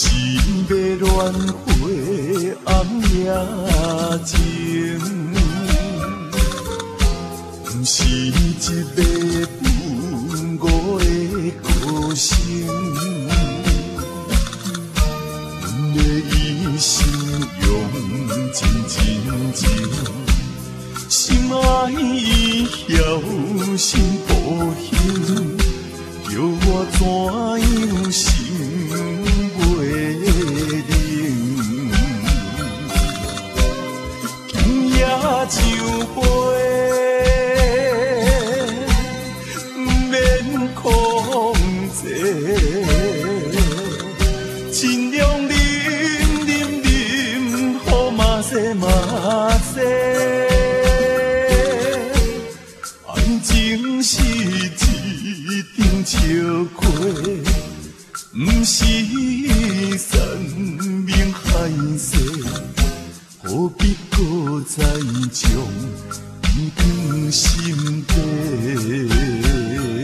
是要乱花红夜情，不是一个不五的歌声。阮的一生用真真情，心爱已晓心抱胸，叫我怎样心袂冷？今夜酒杯，免控制，尽量啉，好嘛势嘛势。爱情是一张笑花，不是山盟海誓，何必搁再将伊放心底？